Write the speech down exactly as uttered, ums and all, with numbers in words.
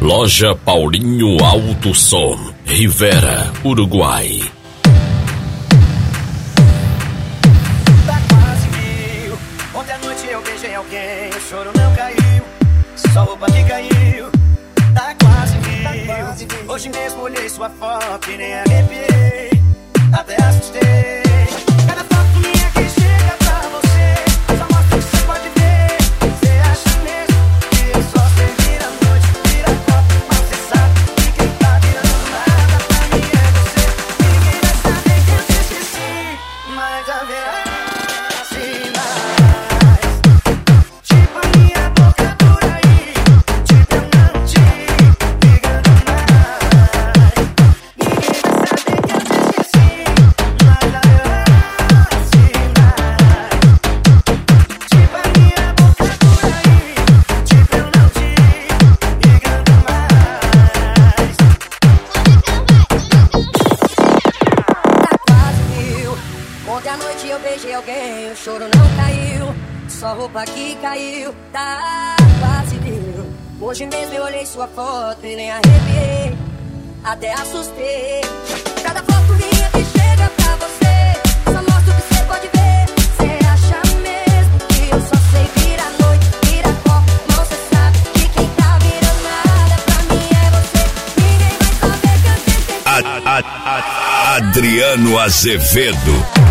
Loja Paulinho Alto Som, Rivera, Uruguai. Tá quase mil. Ontem à noite eu beijei alguém, o choro não caiu, só roupa que caiu. Tá quase mil. Hoje mesmo olhei sua foto e nem arrepiei, até assustei. Cada foto minha que chega pra você, só mostra o que você pode ver. Você acha mesmo que eu só sei vir à noite, vira copo, mas você sabe que quem tá virando nada pra mim é você. Ninguém vai saber que eu te esqueci, mas haverá sinais. Tipo a minha boca por aí, tipo eu não te ligando mais. Ninguém vai saber que eu te esqueci, mas haverá sinais. Tipo a minha boca por aí, tipo eu não te ligando mais. Tá quase mil. Ontem à noite eu beijei alguém, o choro não caiu, só roupa que caiu. Tá quase mil. Hoje mesmo eu olhei sua foto e nem arrepiei, até assustei. Cada foto minha que chega pra você, só mostra o que você pode ver. Você acha mesmo que eu só sei vir à noite, vira copo, mas você sabe que quem tá virando nada pra mim é você. Ninguém vai saber que eu te esqueci. A- a- a- Adriano Azevedo.